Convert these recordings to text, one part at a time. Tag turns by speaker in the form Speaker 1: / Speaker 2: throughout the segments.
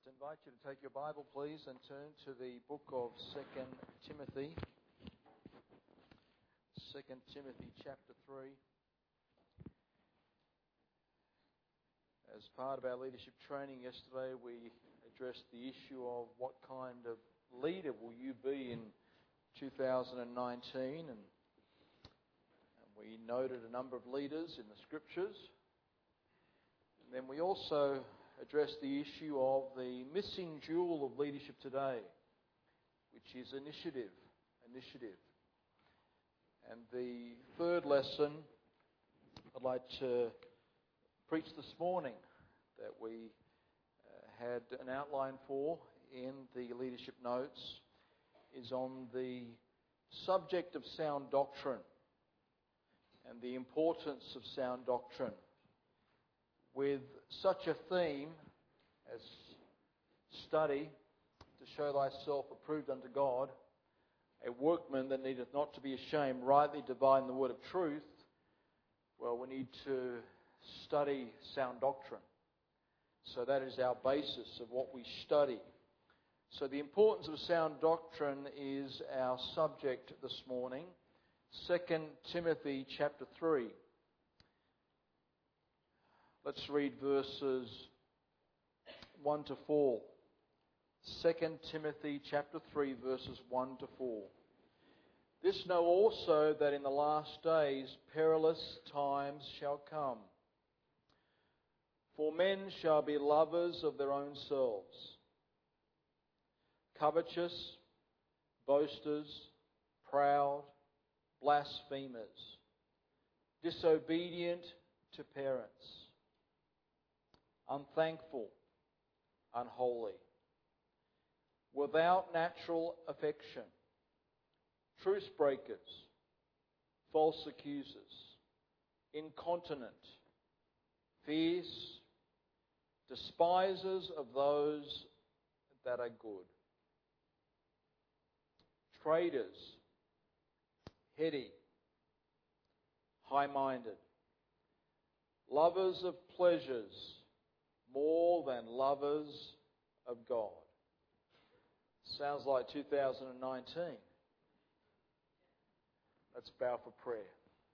Speaker 1: To invite you to take your Bible, please, and turn to the book of 2 Timothy. 2 Timothy chapter 3. As part of our leadership training yesterday, we addressed the issue of what kind of leader will you be in 2019, and we noted a number of leaders in the Scriptures. And then we also address the issue of the missing jewel of leadership today, which is initiative. And the third lesson I'd like to preach this morning, that we had an outline for in the leadership notes, is on the subject of sound doctrine and the importance of sound doctrine, with such a theme as study to show thyself approved unto God, a workman that needeth not to be ashamed, rightly dividing the word of truth. Well, we need to study sound doctrine. So that is our basis of what we study. So the importance of sound doctrine is our subject this morning. 2 Timothy chapter 3. Let's read verses 1 to 4. 2 Timothy chapter 3, verses 1 to 4. This know also, that in the last days perilous times shall come. For men shall be lovers of their own selves, covetous, boasters, proud, blasphemers, disobedient to parents, unthankful, unholy, without natural affection, truce breakers, false accusers, incontinent, fierce, despisers of those that are good, traitors, heady, high-minded, lovers of pleasures more than lovers of God. Sounds like 2019. Let's bow for prayer.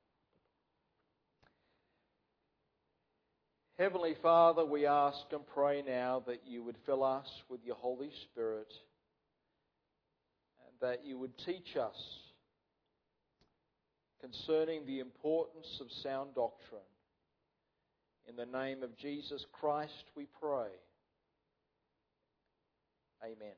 Speaker 1: Heavenly Father, we ask and pray now that you would fill us with your Holy Spirit, and that you would teach us concerning the importance of sound doctrine. In the name of Jesus Christ we pray. Amen.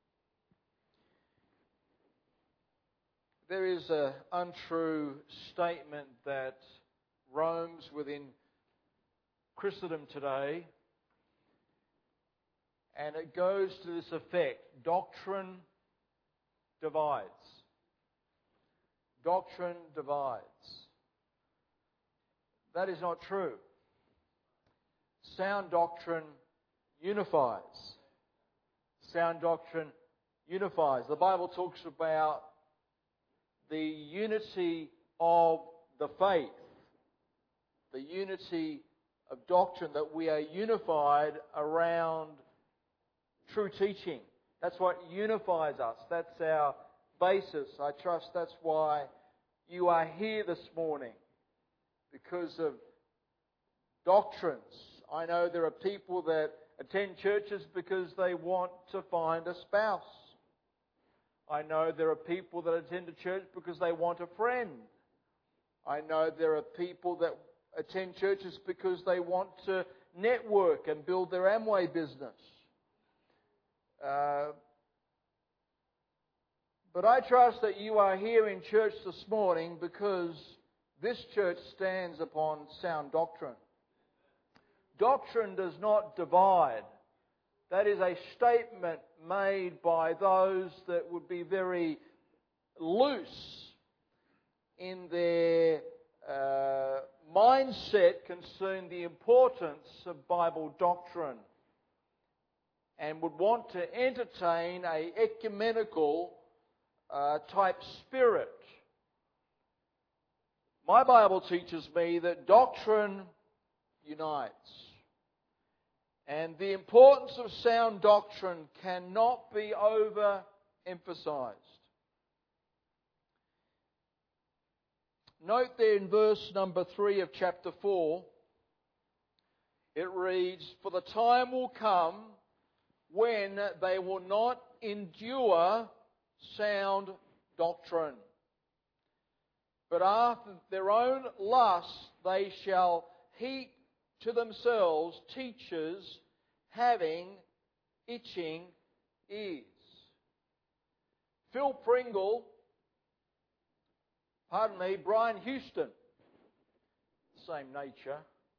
Speaker 1: There is an untrue statement that roams within Christendom today, and it goes to this effect: doctrine divides. Doctrine divides. That is not true. Sound doctrine unifies. Sound doctrine unifies. The Bible talks about the unity of the faith, the unity of doctrine, that we are unified around true teaching. That's what unifies us. That's our basis. I trust that's why you are here this morning, because of doctrines. I know there are people that attend churches because they want to find a spouse. I know there are people that attend a church because they want a friend. I know there are people that attend churches because they want to network and build their Amway business. But I trust that you are here in church this morning because this church stands upon sound doctrine. Doctrine does not divide. That is a statement made by those that would be very loose in their mindset concerning the importance of Bible doctrine, and would want to entertain a ecumenical type spirit. My Bible teaches me that doctrine unites. And the importance of sound doctrine cannot be overemphasized. Note there in verse number 3 of chapter 4, it reads, "For the time will come when they will not endure sound doctrine, but after their own lusts they shall heap to themselves teachers having itching ears." Brian Houston, same nature.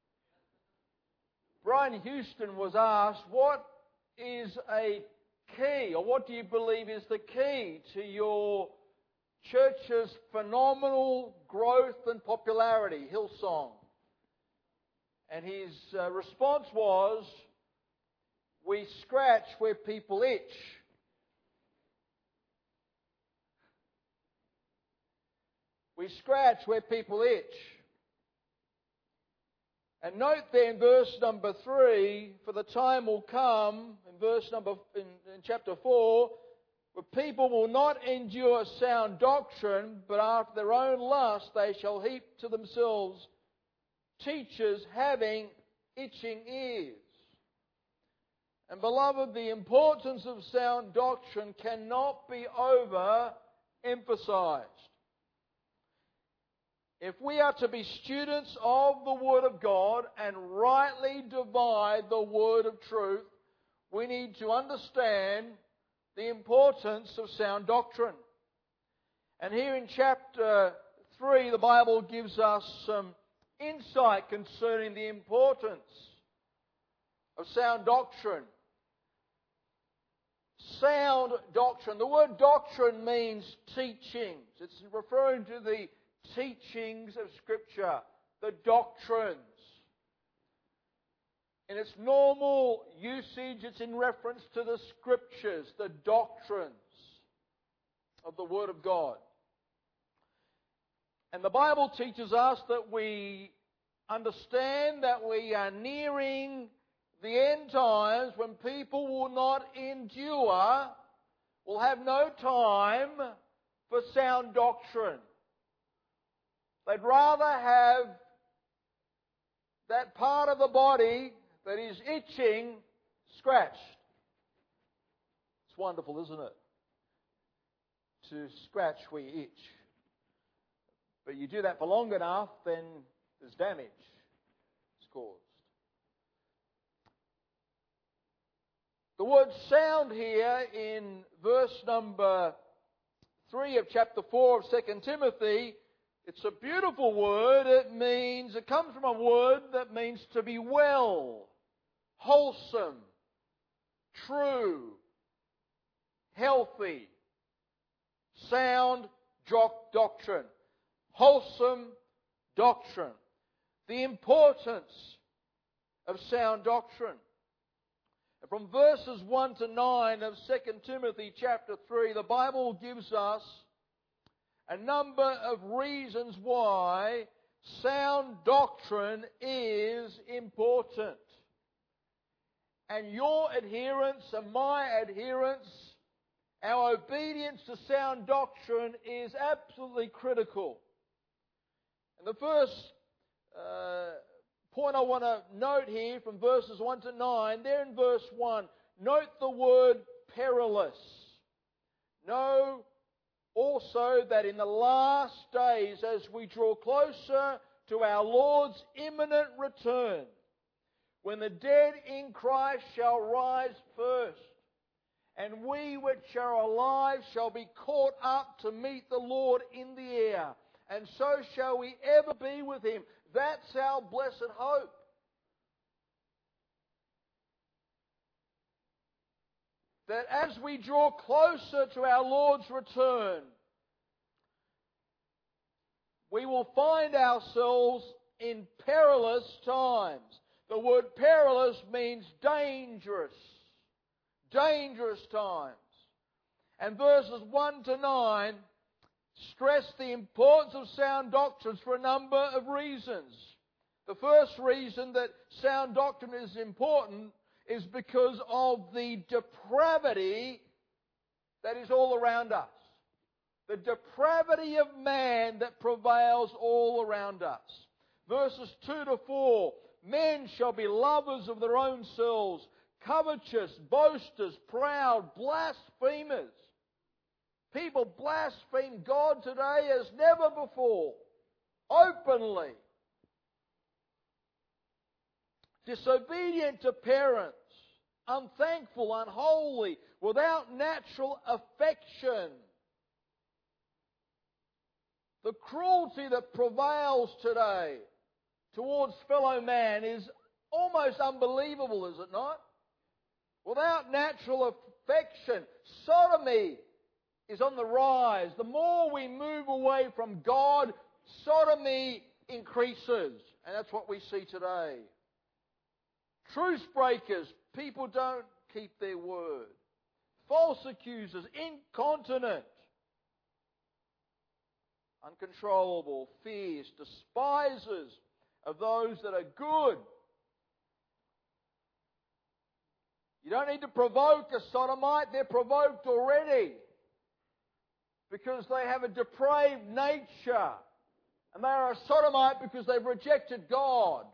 Speaker 1: Brian Houston was asked, what is a key, or what do you believe is the key to your church's phenomenal growth and popularity, Hillsong? And his response was, "We scratch where people itch." We scratch where people itch. And note there in verse number 3, "For the time will come," in chapter 4, "where people will not endure sound doctrine, but after their own lust they shall heap to themselves teachers having itching ears." And beloved, the importance of sound doctrine cannot be overemphasized. If we are to be students of the Word of God and rightly divide the Word of truth, we need to understand the importance of sound doctrine. And here in chapter 3, the Bible gives us some insight concerning the importance of sound doctrine. Sound doctrine. The word doctrine means teachings. It's referring to the teachings of Scripture, the doctrines. In its normal usage, it's in reference to the Scriptures, the doctrines of the Word of God. And the Bible teaches us that we understand that we are nearing the end times when people will not endure, will have no time for sound doctrine. They'd rather have that part of the body that is itching scratched. It's wonderful, isn't it? To scratch where you itch. But you do that for long enough, then there's damage it's caused. The word sound here in verse number 3 of chapter 4 of 2 Timothy, it's a beautiful word. It comes from a word that means to be well, wholesome, true, healthy, sound doctrine, wholesome doctrine. The importance of sound doctrine. And from verses 1 to 9 of 2 Timothy chapter 3, the Bible gives us a number of reasons why sound doctrine is important. And your adherence and my adherence, our obedience to sound doctrine is absolutely critical. And the first point I want to note here from verses 1 to 9, there in verse 1, note the word perilous. Know also that in the last days, as we draw closer to our Lord's imminent return, when the dead in Christ shall rise first, and we which are alive shall be caught up to meet the Lord in the air, and so shall we ever be with Him. That's our blessed hope. That as we draw closer to our Lord's return, we will find ourselves in perilous times. The word perilous means dangerous. Dangerous times. And verses 1 to 9 stress the importance of sound doctrines for a number of reasons. The first reason that sound doctrine is important is because of the depravity that is all around us. The depravity of man that prevails all around us. Verses 2 to 4, men shall be lovers of their own selves, covetous, boasters, proud, blasphemers. People blaspheme God today as never before, openly. Disobedient to parents, unthankful, unholy, without natural affection. The cruelty that prevails today towards fellow man is almost unbelievable, is it not? Without natural affection, sodomy is on the rise. The more we move away from God, sodomy increases. And that's what we see today. Truce breakers, people don't keep their word. False accusers, incontinent, uncontrollable, fierce, despisers of those that are good. You don't need to provoke a sodomite, they're provoked already. Because they have a depraved nature. And they are a sodomite because they've rejected God.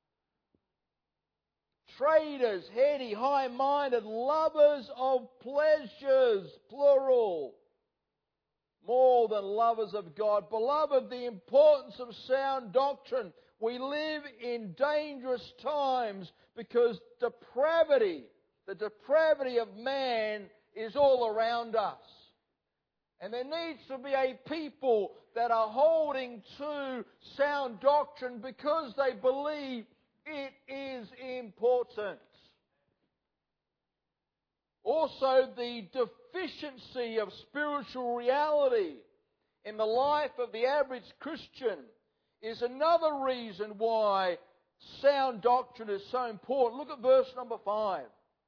Speaker 1: Traitors, heady, high-minded, lovers of pleasures, plural, more than lovers of God. Beloved, the importance of sound doctrine. We live in dangerous times because depravity, the depravity of man is all around us. And there needs to be a people that are holding to sound doctrine because they believe it is important. Also, the deficiency of spiritual reality in the life of the average Christian is another reason why sound doctrine is so important. Look at verse number 5.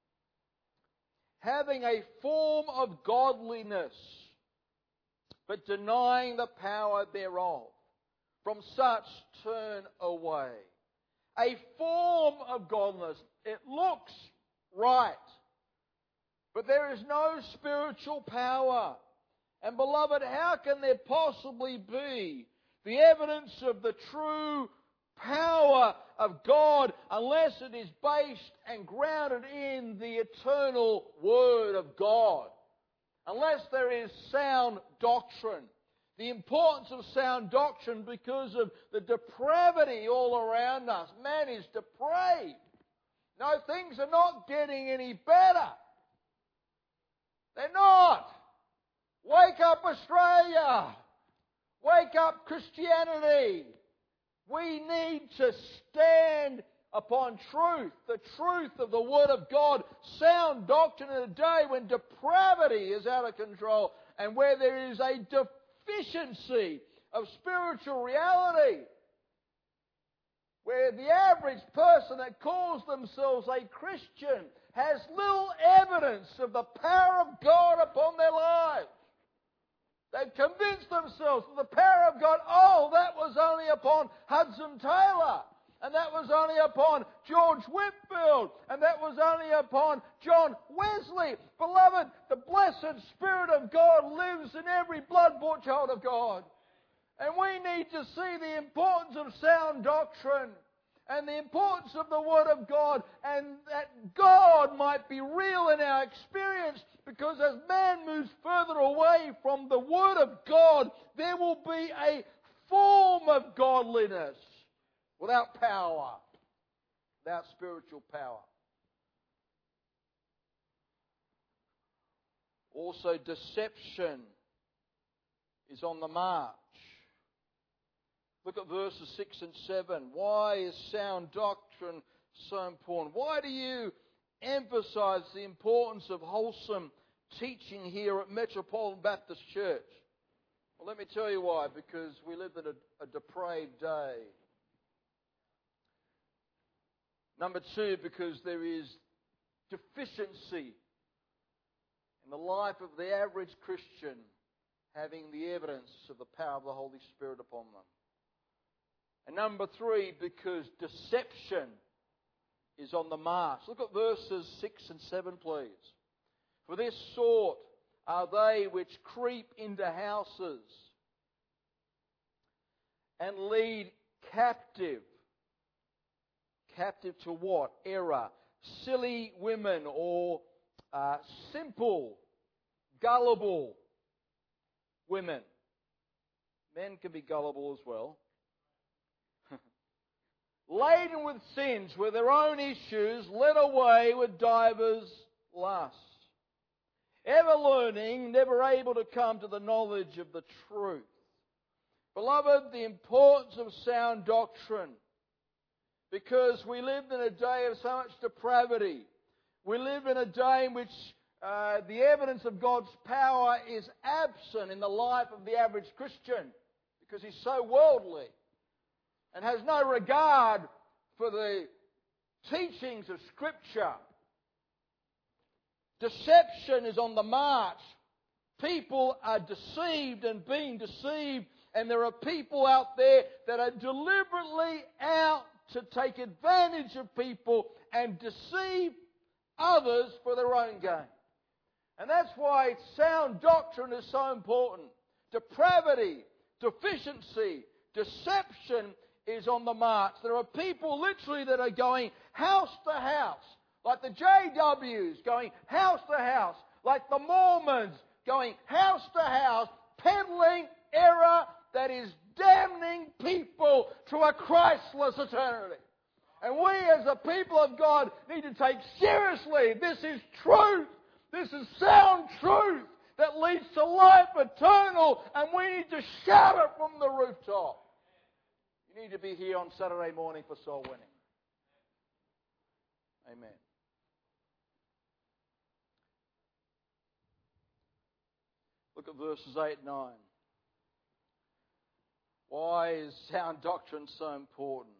Speaker 1: Having a form of godliness, but denying the power thereof. From such turn away. A form of godliness. It looks right. But there is no spiritual power. And beloved, how can there possibly be the evidence of the true power of God unless it is based and grounded in the eternal Word of God? Unless there is sound doctrine. The importance of sound doctrine because of the depravity all around us. Man is depraved. No, things are not getting any better. They're not. Wake up, Australia. Wake up, Christianity. We need to stand upon truth, the truth of the Word of God, sound doctrine in a day when depravity is out of control and where there is a deficiency of spiritual reality, where the average person that calls themselves a Christian has little evidence of the power of God upon their lives. They've convinced themselves of the power of God. Oh, that was only upon Hudson Taylor. And that was only upon George Whitfield. And that was only upon John Wesley. Beloved, the blessed Spirit of God lives in every blood-bought child of God. And we need to see the importance of sound doctrine and the importance of the Word of God, and that God might be real in our experience, because as man moves further away from the Word of God, there will be a form of godliness without power, without spiritual power. Also, deception is on the march. Look at verses 6 and 7. Why is sound doctrine so important? Why do you emphasize the importance of wholesome teaching here at Metropolitan Baptist Church? Well, let me tell you why. Because we live in a depraved day. Number 2, because there is deficiency in the life of the average Christian having the evidence of the power of the Holy Spirit upon them. And number 3, because deception is on the march. Look at verses 6 and 7, please. For this sort are they which creep into houses and lead captive. Captive to what? Error. Silly women or simple, gullible women. Men can be gullible as well. Laden with sins, with their own issues, led away with divers lusts. Ever learning, never able to come to the knowledge of the truth. Beloved, the importance of sound doctrine. Because we live in a day of so much depravity. We live in a day in which the evidence of God's power is absent in the life of the average Christian. Because he's so worldly. And has no regard for the teachings of Scripture. Deception is on the march. People are deceived and being deceived, and there are people out there that are deliberately out to take advantage of people and deceive others for their own gain. And that's why sound doctrine is so important. Depravity, deficiency, deception is on the march. There are people literally that are going house to house, like the JWs going house to house, like the Mormons going house to house, peddling error that is damning people to a Christless eternity. And we as a people of God need to take seriously, this is truth. This is sound truth that leads to life eternal, and we need to shout it from the rooftop. You need to be here on Saturday morning for soul winning. Amen. Look at verses 8 and 9. Why is sound doctrine so important?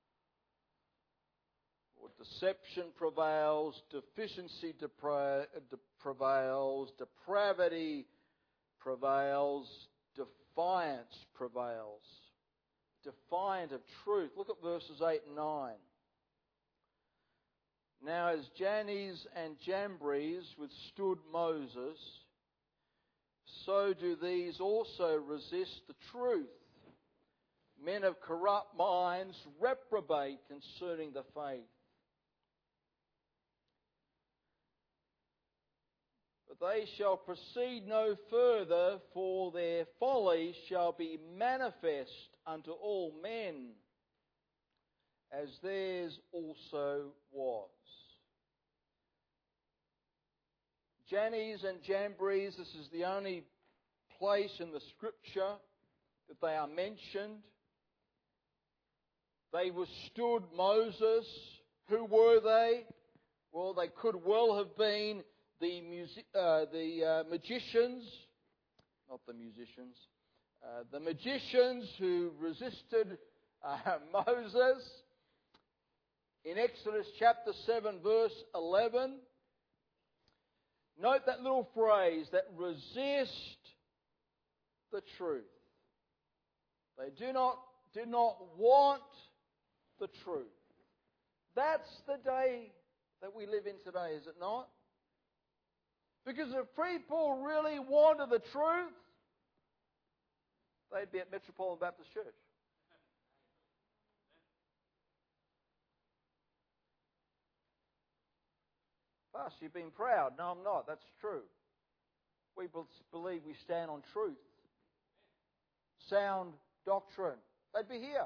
Speaker 1: Well, deception prevails, deficiency prevails, depravity prevails, defiance prevails. Defiant of truth. Look at verses 8 and 9. Now as Jannes and Jambres withstood Moses, so do these also resist the truth. Men of corrupt minds reprobate concerning the faith. But they shall proceed no further, for their folly shall be manifest unto all men, as theirs also was. Jannes and Jambres, this is the only place in the Scripture that they are mentioned. They withstood Moses. Who were they? Well, they could well have been the magicians, not the musicians, the magicians who resisted Moses. In Exodus chapter 7 verse 11, note that little phrase, that resist the truth. They did not want the truth. That's the day that we live in today, is it not? Because if people really wanted the truth, they'd be at Metropolitan Baptist Church. Pastor, you've been proud. No, I'm not. That's true. We believe we stand on truth. Sound doctrine. They'd be here.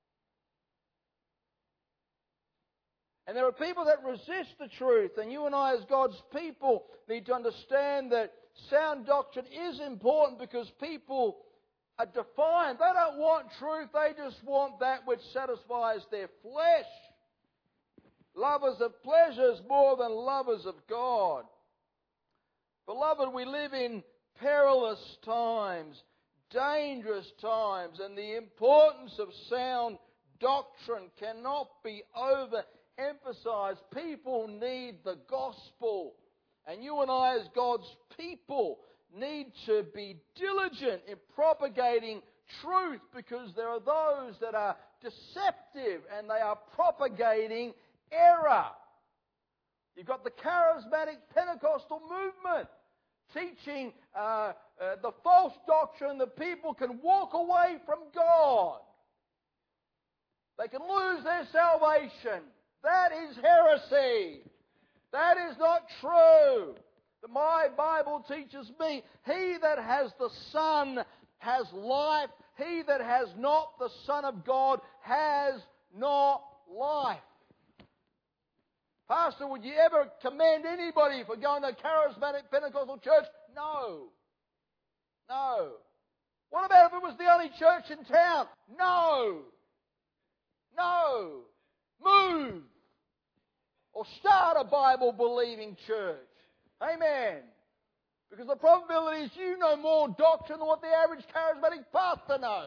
Speaker 1: And there are people that resist the truth, and you and I as God's people need to understand that sound doctrine is important because people are defiant. They don't want truth, they just want that which satisfies their flesh. Lovers of pleasures more than lovers of God. Beloved, we live in perilous times, dangerous times, and the importance of sound doctrine cannot be overemphasized. People need the gospel. And you and I as God's people need to be diligent in propagating truth, because there are those that are deceptive and they are propagating error. You've got the charismatic Pentecostal movement teaching the false doctrine that people can walk away from God. They can lose their salvation. That is heresy. That is not true. My Bible teaches me, he that has the Son has life. He that has not the Son of God has not life. Pastor, would you ever commend anybody for going to a charismatic Pentecostal church? No. No. What about if it was the only church in town? No. No. Move. Or start a Bible-believing church. Amen. Because the probability is you know more doctrine than what the average charismatic pastor knows.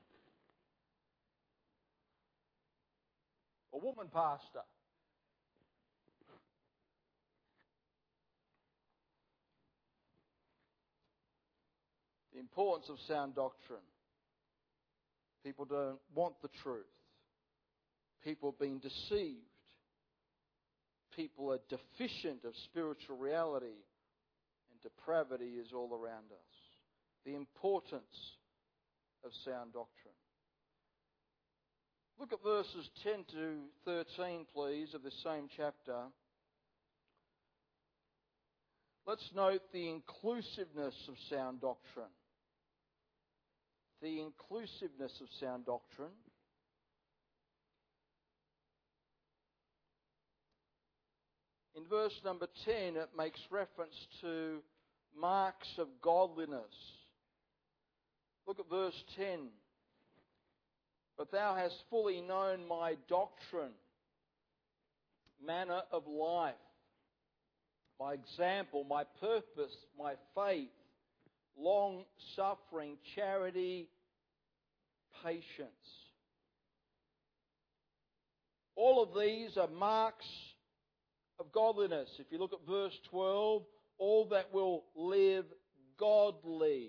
Speaker 1: Or woman pastor. The importance of sound doctrine. People don't want the truth. People are being deceived. People are deficient of spiritual reality, and depravity is all around us. The importance of sound doctrine. Look at verses 10 to 13, please, of the same chapter. Let's note the inclusiveness of sound doctrine. The inclusiveness of sound doctrine. In verse number 10, it makes reference to marks of godliness. Look at verse 10. But thou hast fully known my doctrine, manner of life, my example, my purpose, my faith, long-suffering, charity, patience. All of these are marks of godliness. If you look at verse 12, all that will live godly.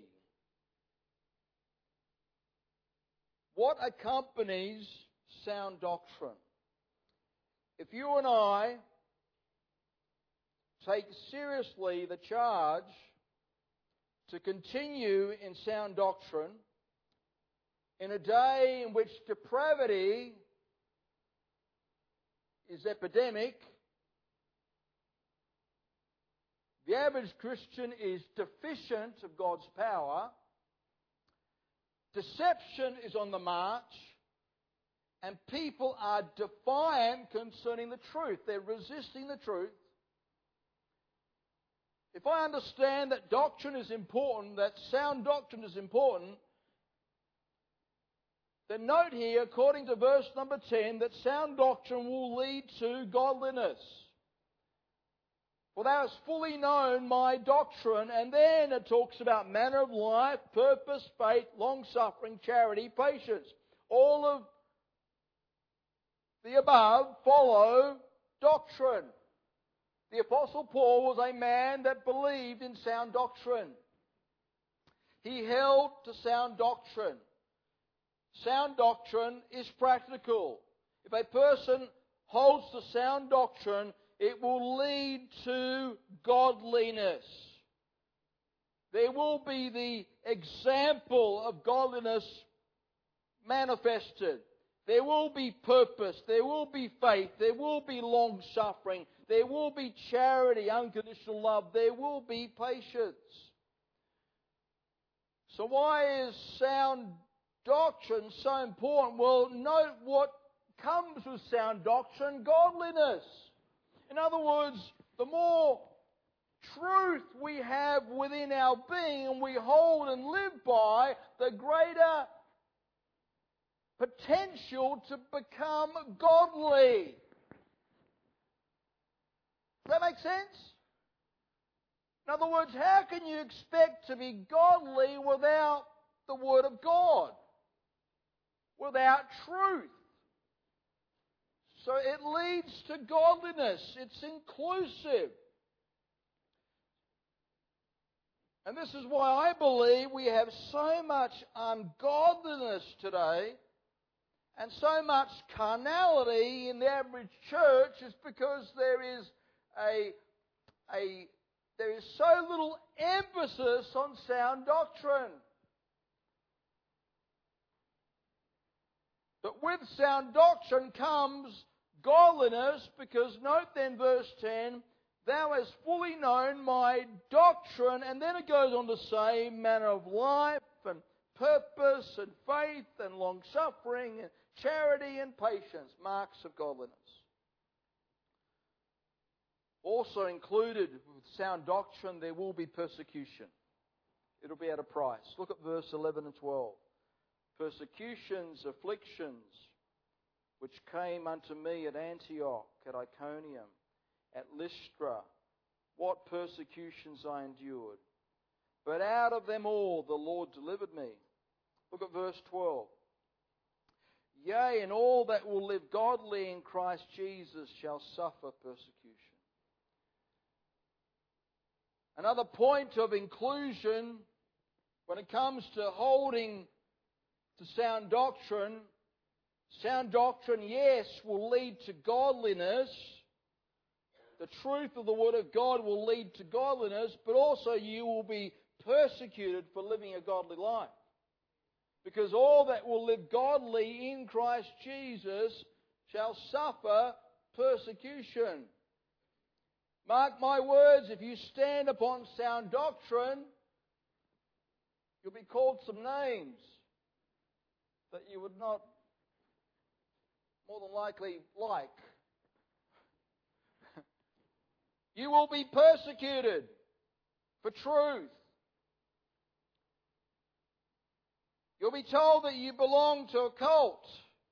Speaker 1: What accompanies sound doctrine? If you and I take seriously the charge to continue in sound doctrine in a day in which depravity is epidemic, the average Christian is deficient of God's power, deception is on the march, and people are defiant concerning the truth. They're resisting the truth. If I understand that doctrine is important, that sound doctrine is important, then note here, according to verse number 10, that sound doctrine will lead to godliness. For thou hast fully known my doctrine, and then it talks about manner of life, purpose, faith, long-suffering, charity, patience. All of the above follow doctrine. The Apostle Paul was a man that believed in sound doctrine. He held to sound doctrine. Sound doctrine is practical. If a person holds to sound doctrine, it will lead to godliness. There will be the example of godliness manifested. There will be purpose. There will be faith. There will be long-suffering. There will be charity, unconditional love. There will be patience. So why is sound doctrine so important? Well, note what comes with sound doctrine: godliness. In other words, the more truth we have within our being and we hold and live by, the greater potential to become godly. Does that make sense? In other words, how can you expect to be godly without the Word of God? Without truth? So it leads to godliness. It's inclusive. And this is why I believe we have so much ungodliness today And so much carnality in the average church is because there is so little emphasis on sound doctrine. But with sound doctrine comes godliness, because note then verse 10, thou hast fully known my doctrine, and then it goes on to say manner of life and purpose and faith and long-suffering and charity and patience, marks of godliness. Also included with sound doctrine, there will be persecution. It'll be at a price. Look at verse 11 and 12. Persecutions, afflictions, which came unto me at Antioch, at Iconium, at Lystra, what persecutions I endured. But out of them all the Lord delivered me. Look at verse 12. Yea, and all that will live godly in Christ Jesus shall suffer persecution. Another point of inclusion when it comes to holding to sound doctrine, yes, will lead to godliness. The truth of the Word of God will lead to godliness, but also you will be persecuted for living a godly life. Because all that will live godly in Christ Jesus shall suffer persecution. Mark my words, if you stand upon sound doctrine, you'll be called some names that you would not more than likely like. You will be persecuted for truth. You'll be told that you belong to a cult,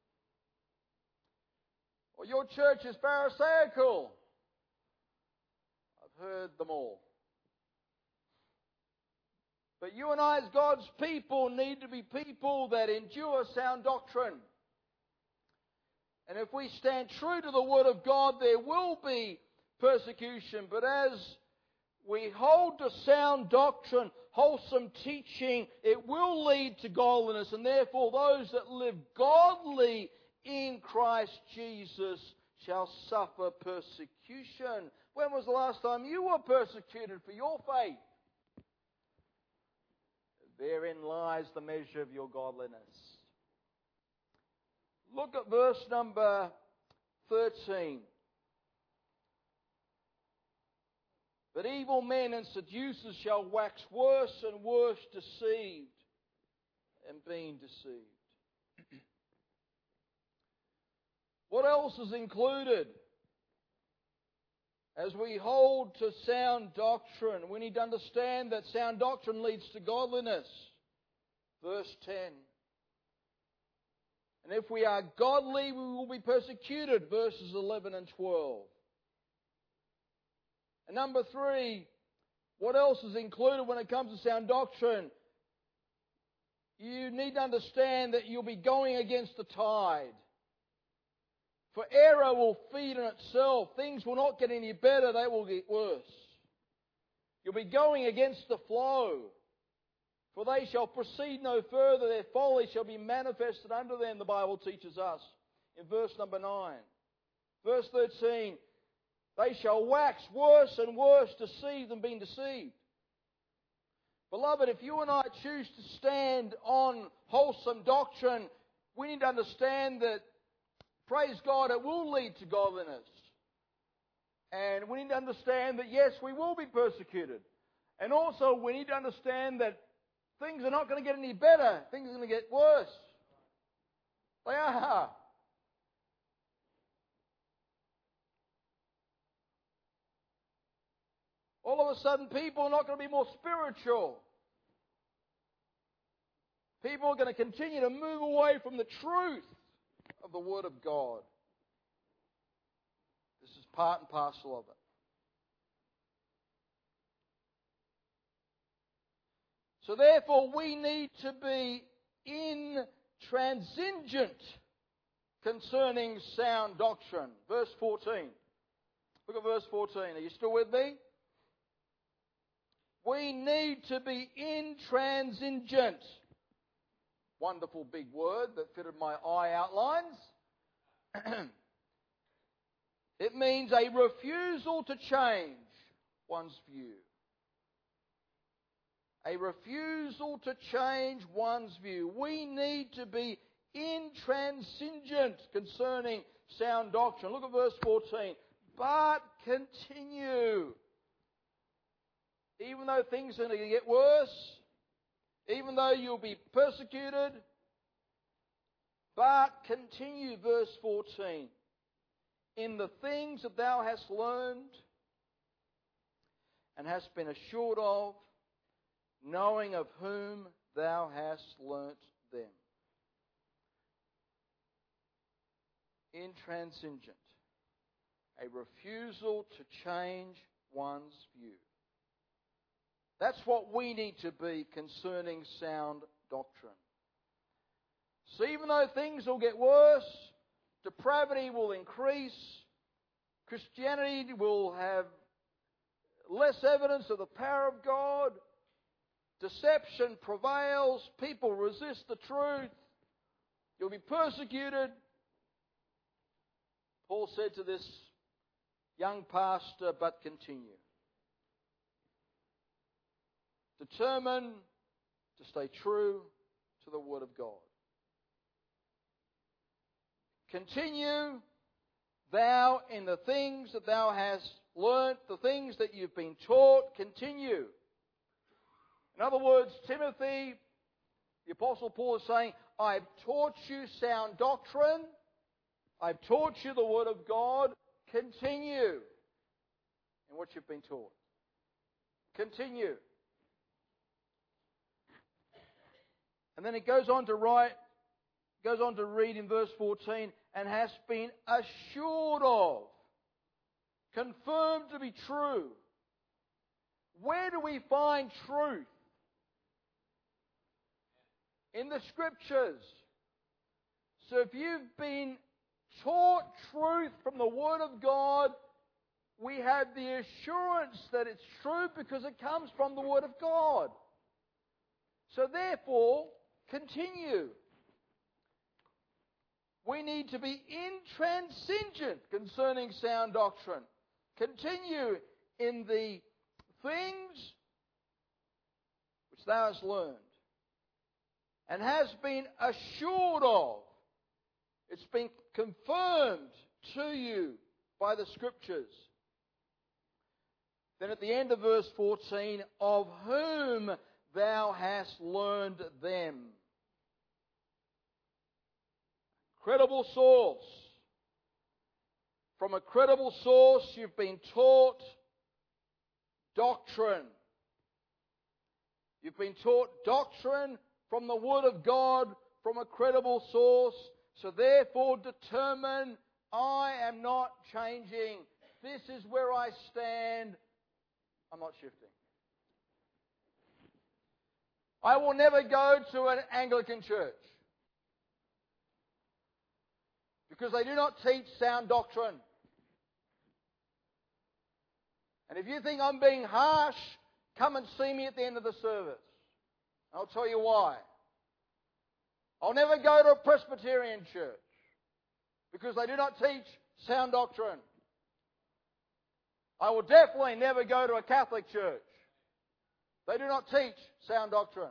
Speaker 1: or your church is Pharisaical. I've heard them all. But you and I, as God's people, need to be people that endure sound doctrine. And if we stand true to the Word of God, there will be persecution. But as we hold to sound doctrine, wholesome teaching, it will lead to godliness. And therefore, those that live godly in Christ Jesus shall suffer persecution. When was the last time you were persecuted for your faith? Therein lies the measure of your godliness. Look at verse number 13. But evil men and seducers shall wax worse and worse, deceived and being deceived. What else is included? As we hold to sound doctrine, we need to understand that sound doctrine leads to godliness. Verse 10. And if we are godly, we will be persecuted. Verses 11 and 12. And number 3, what else is included when it comes to sound doctrine? You need to understand that you'll be going against the tide. For error will feed on itself. Things will not get any better, they will get worse. You'll be going against the flow. For they shall proceed no further, their folly shall be manifested unto them, the Bible teaches us in verse number 9. Verse 13, they shall wax worse and worse, deceived and being deceived. Beloved, if you and I choose to stand on wholesome doctrine, we need to understand that, praise God, it will lead to godliness. And we need to understand that, yes, we will be persecuted. And also we need to understand that things are not going to get any better. Things are going to get worse. They are. All of a sudden, people are not going to be more spiritual. People are going to continue to move away from the truth of the Word of God. This is part and parcel of it. So therefore, we need to be intransigent concerning sound doctrine. Verse 14. Look at verse 14. Are you still with me? We need to be intransigent. wonderful big word that fitted my eye outlines. It means a refusal to change one's view. A refusal to change one's view. We need to be intransigent concerning sound doctrine. Look at verse 14. But continue. Even though things are going to get worse, even though you'll be persecuted, but continue, verse 14, in the things that thou hast learned and hast been assured of, knowing of whom thou hast learnt them. Intransigent. A refusal to change one's view. That's what we need to be concerning sound doctrine. So even though things will get worse, depravity will increase, Christianity will have less evidence of the power of God, deception prevails, people resist the truth, you'll be persecuted. Paul said to this young pastor, but continue. Determine to stay true to the Word of God. Continue thou in the things that thou hast learnt, the things that you've been taught, continue. In other words, Timothy, the Apostle Paul is saying, I've taught you sound doctrine, I've taught you the Word of God, continue in what you've been taught. Continue. And then it goes on to read in verse 14, and has been assured of, confirmed to be true. Where do we find truth? In the Scriptures. So if you've been taught truth from the Word of God, we have the assurance that it's true because it comes from the Word of God. So therefore, continue. We need to be intransigent concerning sound doctrine. Continue in the things which thou hast learned and has been assured of. It's been confirmed to you by the Scriptures. Then at the end of verse 14, of whom thou hast learned them. Credible source. From a credible source you've been taught doctrine. You've been taught doctrine from the Word of God, from a credible source. So therefore determine, I am not changing. This is where I stand. I'm not shifting. I will never go to an Anglican church because they do not teach sound doctrine. And if you think I'm being harsh, come and see me at the end of the service. I'll tell you why. I'll never go to a Presbyterian church because they do not teach sound doctrine. I will definitely never go to a Catholic church. They do not teach sound doctrine.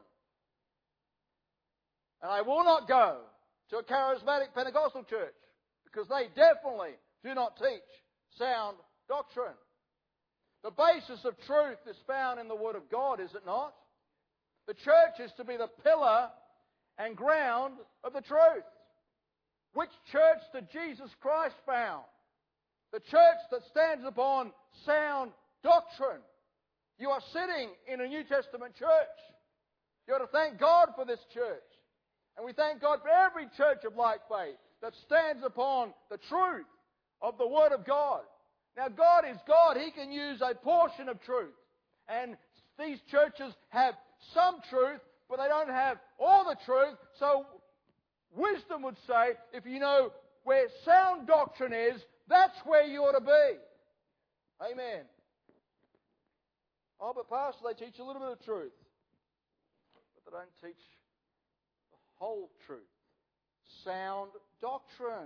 Speaker 1: And I will not go to a charismatic Pentecostal church because they definitely do not teach sound doctrine. The basis of truth is found in the Word of God, is it not? The church is to be the pillar and ground of the truth. Which church did Jesus Christ found? The church that stands upon sound doctrine. You are sitting in a New Testament church. You ought to thank God for this church. And we thank God for every church of like faith that stands upon the truth of the Word of God. Now, God is God. He can use a portion of truth. And these churches have some truth, but they don't have all the truth. So, wisdom would say, if you know where sound doctrine is, that's where you ought to be. Amen. Oh, but Pastor, they teach a little bit of truth. But they don't teach the whole truth. Sound doctrine.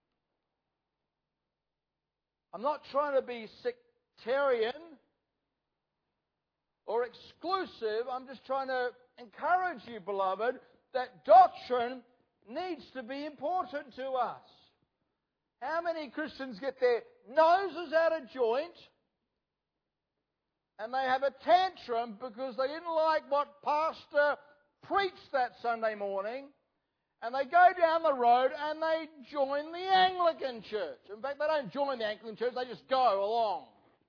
Speaker 1: I'm not trying to be sectarian or exclusive. I'm just trying to encourage you, beloved, that doctrine needs to be important to us. How many Christians get their noses out of joint and they have a tantrum because they didn't like what pastor preached that Sunday morning, and they go down the road and they join the Anglican church. In fact, they don't join the Anglican church, they just go along.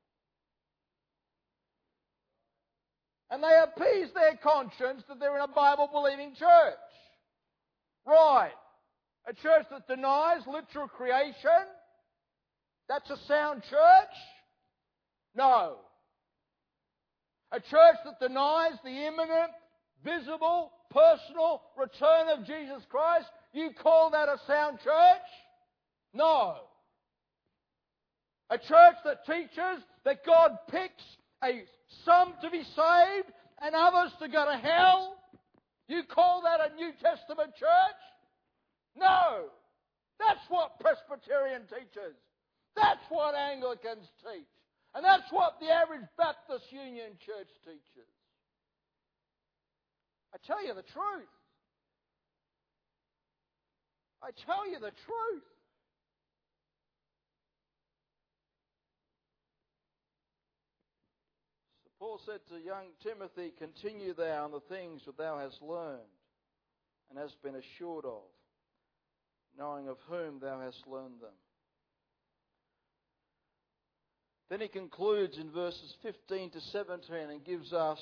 Speaker 1: And they appease their conscience that they're in a Bible-believing church. Right. A church that denies literal creation? That's a sound church? No. A church that denies the imminent, visible, personal return of Jesus Christ? You call that a sound church? No. A church that teaches that God picks some to be saved and others to go to hell? You call that a New Testament church? No. That's what Presbyterian teaches. That's what Anglicans teach. And that's what the average Baptist Union church teaches. I tell you the truth. I tell you the truth. So Paul said to young Timothy, continue thou in the things that thou hast learned and hast been assured of, knowing of whom thou hast learned them. Then he concludes in verses 15 to 17 and gives us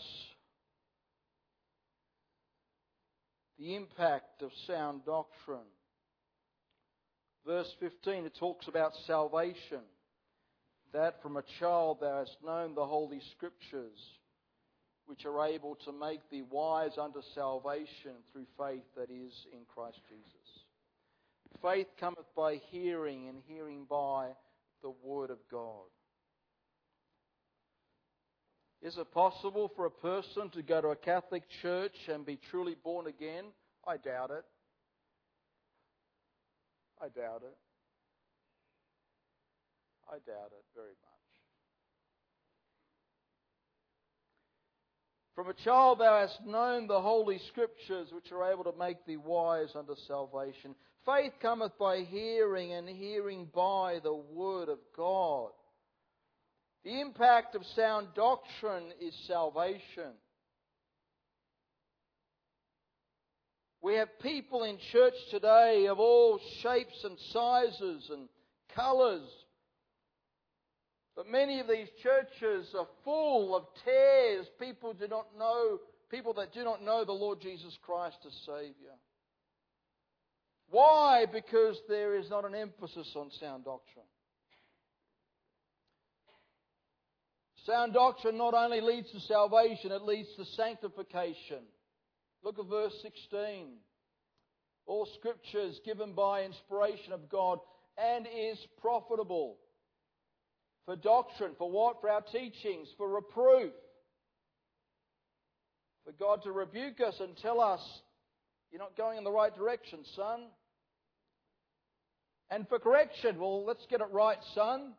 Speaker 1: the impact of sound doctrine. Verse 15, it talks about salvation. That from a child thou hast known the Holy Scriptures, which are able to make thee wise unto salvation through faith that is in Christ Jesus. Faith cometh by hearing, and hearing by the Word of God. Is it possible for a person to go to a Catholic church and be truly born again? I doubt it. I doubt it. I doubt it very much. From a child thou hast known the Holy Scriptures, which are able to make thee wise unto salvation. Faith cometh by hearing, and hearing by the Word of God. The impact of sound doctrine is salvation. We have people in church today of all shapes and sizes and colours. But many of these churches are full of tares. People that do not know the Lord Jesus Christ as Saviour. Why? Because there is not an emphasis on sound doctrine. Sound doctrine not only leads to salvation, it leads to sanctification. Look at verse 16. All Scripture is given by inspiration of God and is profitable for doctrine. For what? For our teachings, for reproof. For God to rebuke us and tell us, you're not going in the right direction, son. And for correction, well, let's get it right, son.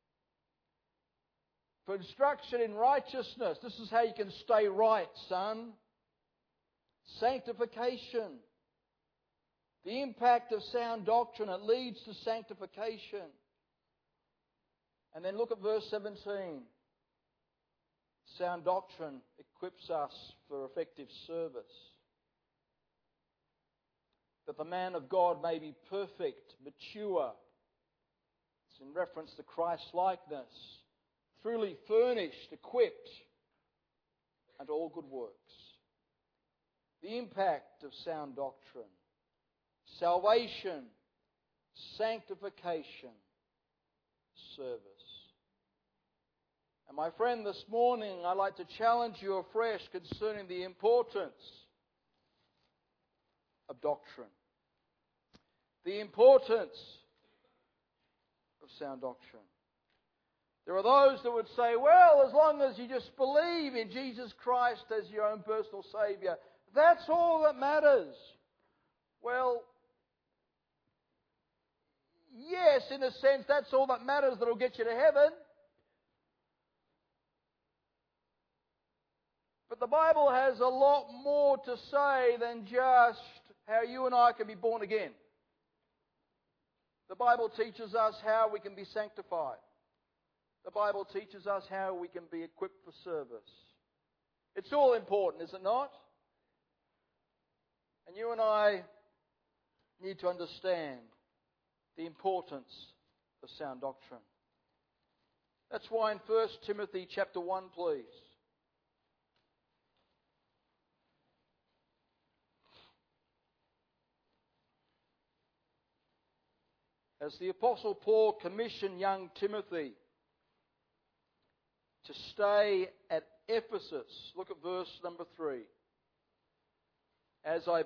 Speaker 1: For instruction in righteousness, this is how you can stay right, son. Sanctification. The impact of sound doctrine, it leads to sanctification. And then look at verse 17. Sound doctrine equips us for effective service. That the man of God may be perfect, mature. It's in reference to Christ-likeness. Truly furnished, equipped unto all good works. The impact of sound doctrine. Salvation, sanctification, service. And my friend, this morning I'd like to challenge you afresh concerning the importance of doctrine. The importance of sound doctrine. There are those that would say, well, as long as you just believe in Jesus Christ as your own personal Saviour, that's all that matters. Well, yes, in a sense, that's all that matters that'll get you to heaven. But the Bible has a lot more to say than just how you and I can be born again. The Bible teaches us how we can be sanctified. The Bible teaches us how we can be equipped for service. It's all important, is it not? And you and I need to understand the importance of sound doctrine. That's why in 1 Timothy chapter 1, please. As the Apostle Paul commissioned young Timothy to stay at Ephesus, look at verse number 3. As I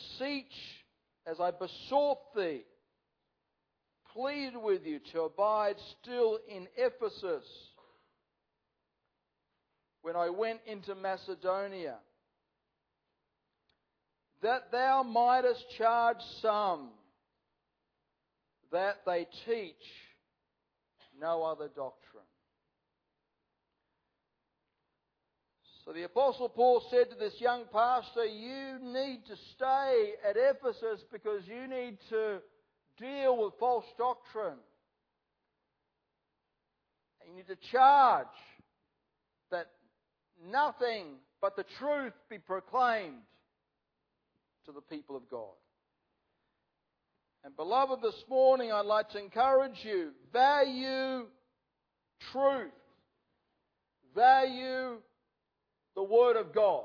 Speaker 1: besought thee, pleaded with you to abide still in Ephesus when I went into Macedonia, that thou mightest charge some that they teach no other doctrine. So the Apostle Paul said to this young pastor, you need to stay at Ephesus because you need to deal with false doctrine. And you need to charge that nothing but the truth be proclaimed to the people of God. And beloved, this morning I'd like to encourage you, value truth. Value the Word of God.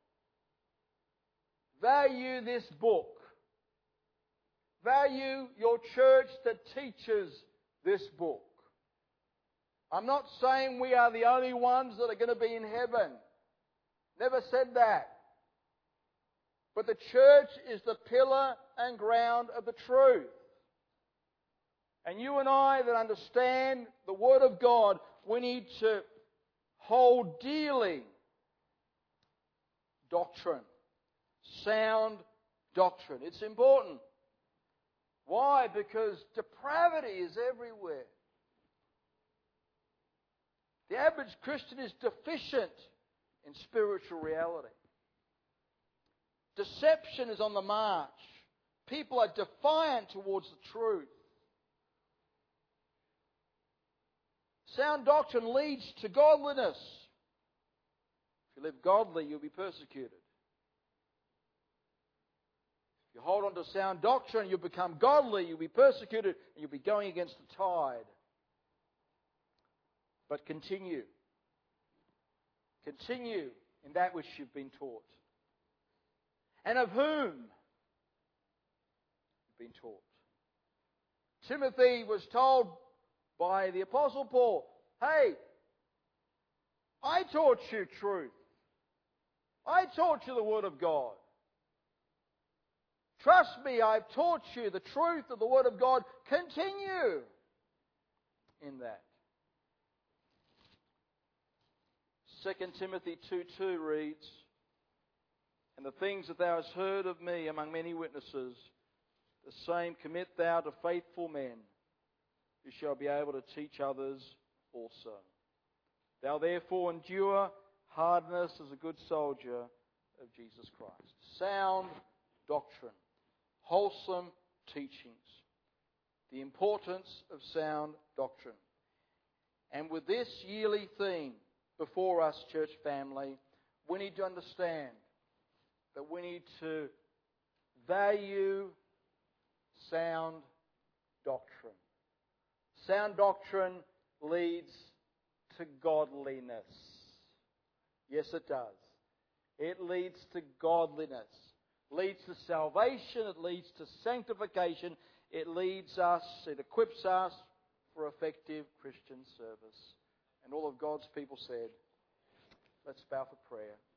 Speaker 1: Value this book. Value your church that teaches this book. I'm not saying we are the only ones that are going to be in heaven. Never said that. But the church is the pillar and ground of the truth. And you and I that understand the Word of God, we need to hold dearly doctrine. Sound doctrine. It's important. Why? Because depravity is everywhere. The average Christian is deficient in spiritual reality. Deception is on the march. People are defiant towards the truth. Sound doctrine leads to godliness. If you live godly, you'll be persecuted. If you hold on to sound doctrine, you'll become godly, you'll be persecuted, and you'll be going against the tide. But continue. Continue in that which you've been taught. And of whom you've been taught. Timothy was told by the Apostle Paul, hey, I taught you truth. I taught you the Word of God. Trust me, I've taught you the truth of the Word of God. Continue in that. 2 Timothy 2:2 reads, and the things that thou hast heard of me among many witnesses, the same commit thou to faithful men, who shall be able to teach others also. Thou therefore endure hardness as a good soldier of Jesus Christ. Sound doctrine. Wholesome teachings. The importance of sound doctrine. And with this yearly theme before us, church family, we need to understand that we need to value sound doctrine. Sound doctrine leads to godliness. Yes, it does. It leads to godliness. Leads to salvation. It leads to sanctification. It equips us for effective Christian service. And all of God's people said, let's bow for prayer.